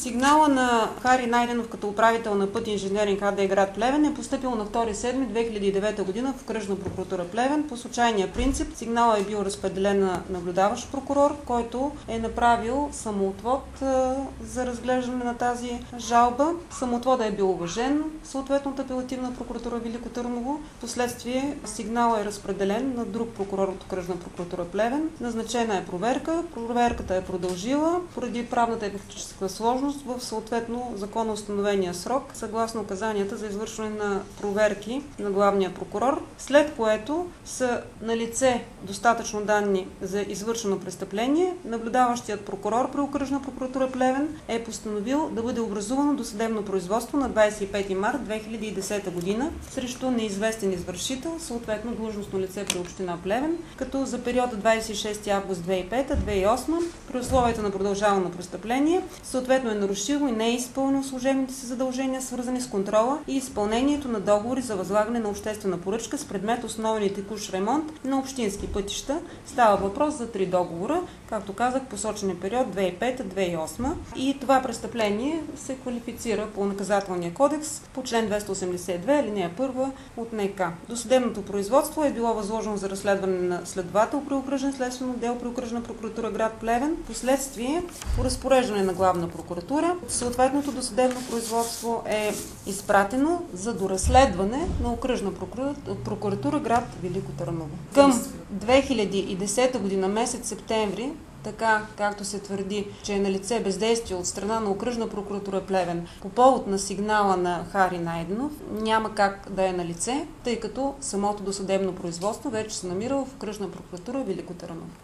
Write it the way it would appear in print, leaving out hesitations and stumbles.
Сигнала на Хари Найденов като управител на Път инженеринг АД град Плевен е постъпил на 2.7.2009 г. в Окръжна прокуратура Плевен. По случайния принцип сигналът е бил разпределен на наблюдаващ прокурор, който е направил самоотвод за разглеждане на тази жалба. Самоотводът е бил уважен в съответната апелативна прокуратура Велико Търново. Последствие сигналът е разпределен на друг прокурор от Окръжна прокуратура Плевен. Назначена е проверка. Проверката е продължила поради правната и фактическа сложност в съответно законоустановения срок, съгласно указанията за извършване на проверки на главния прокурор, след което са налице достатъчно данни за извършено престъпление. Наблюдаващият прокурор при Окръжна прокуратура Плевен е постановил да бъде образувано досъдебно производство на 25 март 2010 г. срещу неизвестен извършител, съответно длъжностно лице при община Плевен, като за периода 26 август 2005-2008 при условията на продължавано престъпление съответно е нарушило и не е изпълнил служебните си задължения, свързани с контрола и изпълнението на договори за възлагане на обществена поръчка с предмет основен и текущ ремонт на общински пътища. Става въпрос за 3 договора, както казах, посочен период 2005-2008, и това престъпление се квалифицира по наказателния кодекс по член 282, алинея 1 от НК. Досъдебното производство е било възложено за разследване на следовател при Окръжен следствен отдел при Окръжна прокуратура град Плевен. Последствие по разпореждане на главна прокуратура съответното досъдебно производство е изпратено за доразследване на Окръжна прокуратура град Велико Търново. Към 2010 година, месец септември, така както се твърди, че е налице бездействие от страна на Окръжна прокуратура Плевен по повод на сигнала на Хари Найденов, няма как да е налице, тъй като самото досъдебно производство вече се намира в Окръжна прокуратура Велико Търново.